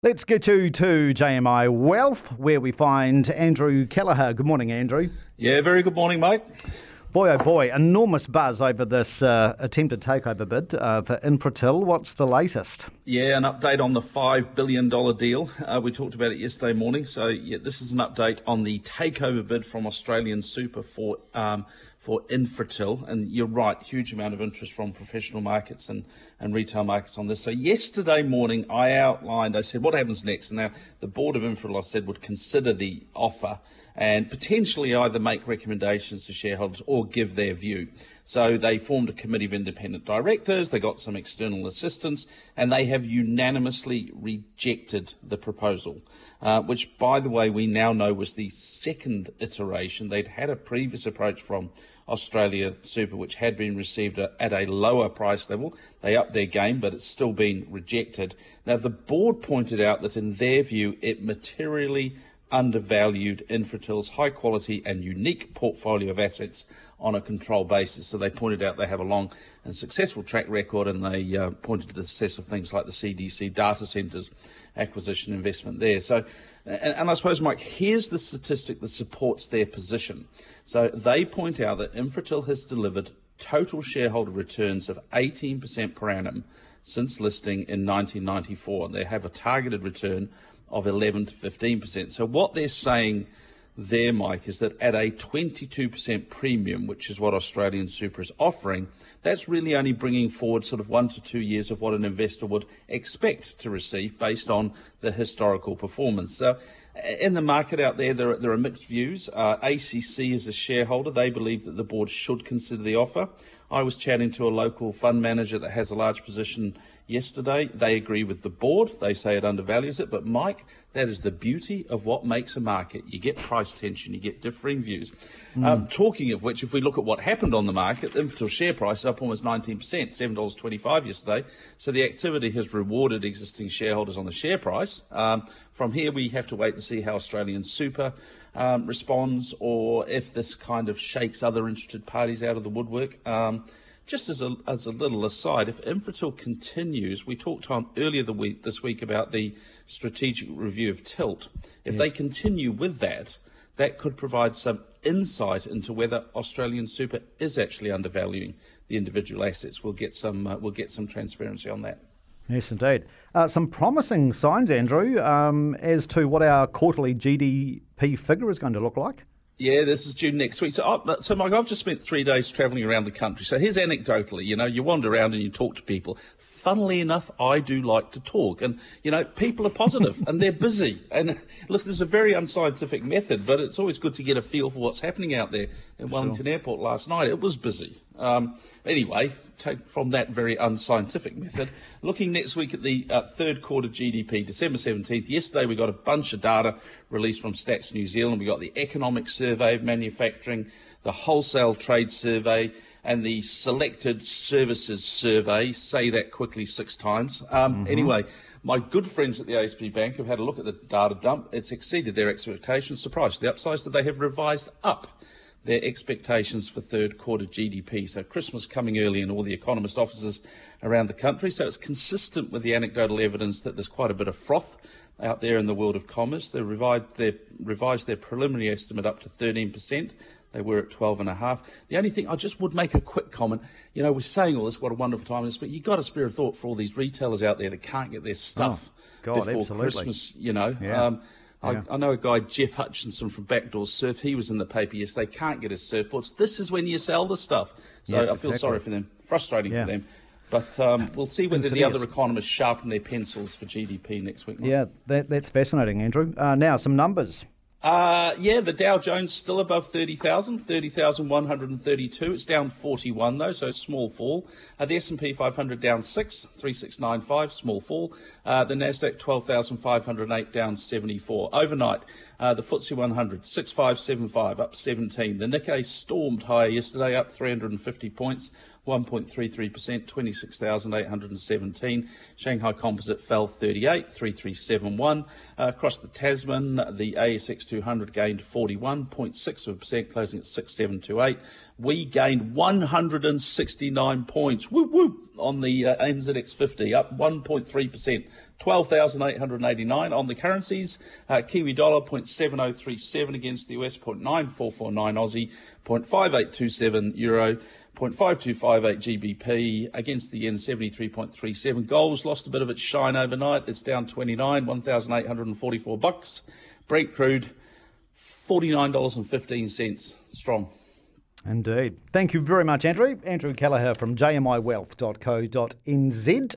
Let's get you to JMI Wealth, where we find Andrew Kelleher. Good morning, Andrew. Yeah, very good morning, mate. Boy, oh boy, enormous buzz over this attempted takeover bid for Infratil. What's the latest? Yeah, an update on the $5 billion deal. We talked about it yesterday morning. So, yeah, this is an update on the takeover bid from Australian Super for Infratil. And you're right, huge amount of interest from professional markets and retail markets on this. So yesterday morning, I said, what happens next? And now the board of Infratil, I said, would consider the offer and potentially either make recommendations to shareholders or give their view. So they formed a committee of independent directors, they got some external assistance, and they have unanimously rejected the proposal, which, by the way, we now know was the second iteration. They'd had a previous approach from Australia Super, which had been received at a lower price level. They upped their game, but it's still been rejected. Now, the board pointed out that, in their view, it materially undervalued Infratil's high quality and unique portfolio of assets on a controlled basis. So they pointed out they have a long and successful track record, and they pointed to the success of things like the CDC data centres acquisition investment there. So, and I suppose, Mike, here's the statistic that supports their position. So they point out that Infratil has delivered total shareholder returns of 18% per annum since listing in 1994. They have a targeted return of 11 to 15%. So what they're saying there, Mike, is that at a 22% premium, which is what Australian Super is offering, that's really only bringing forward sort of 1 to 2 years of what an investor would expect to receive based on the historical performance. So in the market out there, there are mixed views. ACC is a shareholder. They believe that the board should consider the offer. I was chatting to a local fund manager that has a large position yesterday. They agree with the board. They say it undervalues it. But, Mike, that is the beauty of what makes a market. You get price tension. You get differing views. Talking of which, if we look at what happened on the market, Infratil share price is up almost 19%, $7.25 yesterday. So the activity has rewarded existing shareholders on the share price. From here, we have to wait and see how Australian Super responds, or if this kind of shakes other interested parties out of the woodwork. Just as a little aside, if Infratil continues, we talked on earlier this week about the strategic review of Tilt. If they continue with that, that could provide some insight into whether Australian Super is actually undervaluing the individual assets. We'll get some transparency on that. Yes, indeed. Some promising signs, Andrew, as to what our quarterly GDP figure is going to look like. Yeah, this is due next week. So, Mike, I've just spent 3 days travelling around the country. So here's anecdotally, you wander around and you talk to people. Funnily enough, I do like to talk. And, people are positive and they're busy. And listen, this is a very unscientific method, but it's always good to get a feel for what's happening out there. In Wellington Airport last night, it was busy. Anyway, take from that very unscientific method, looking next week at the third quarter GDP, December 17th. Yesterday, we got a bunch of data released from Stats New Zealand. We got the Economic Survey of Manufacturing, the Wholesale Trade Survey, and the Selected Services Survey. Say that quickly 6 times. Anyway, my good friends at the ASB Bank have had a look at the data dump. It's exceeded their expectations. Surprise to the upside, that they have revised up their expectations for third quarter GDP. So Christmas coming early in all the economist offices around the country. So it's consistent with the anecdotal evidence that there's quite a bit of froth out there in the world of commerce. They revised their preliminary estimate up to 13%. They were at 12.5%. The only thing, I just would make a quick comment. We're saying all this, what a wonderful time it is, but you've got to spare a thought for all these retailers out there that can't get their stuff before absolutely. Christmas, Yeah. I know a guy, Jeff Hutchinson from Backdoor Surf. He was in the paper yesterday. Can't get his surfboards. This is when you sell the stuff. So Yes, I feel exactly. sorry for them. Frustrating for them. But we'll see whether the other economists sharpen their pencils for GDP next week. Yeah, that's fascinating, Andrew. Now, some numbers. The Dow Jones still above 30,000, 30,132. It's down 41 though, so small fall. The S&P 500 down 6, 3695, small fall. The Nasdaq 12,508 down 74. Overnight, the FTSE 100 6575 up 17. The Nikkei stormed higher yesterday, up 350 points. 1.33%, 26,817. Shanghai Composite fell 38, 3371. Across the Tasman, the ASX 200 gained 41.6%, closing at 6728. we gained 169 points. Whoop, whoop, on the NZX 50, up 1.3%. 12,889 on the currencies. Kiwi dollar 0.7037 against the US, 0.9449 Aussie, 0.5827 euro, 0.5258 GBP against the yen, 73.37. Gold's lost a bit of its shine overnight. It's down 29, $1,844. Brent crude, $49.15 strong. Indeed. Thank you very much, Andrew. Andrew Kelleher from jmiwealth.co.nz.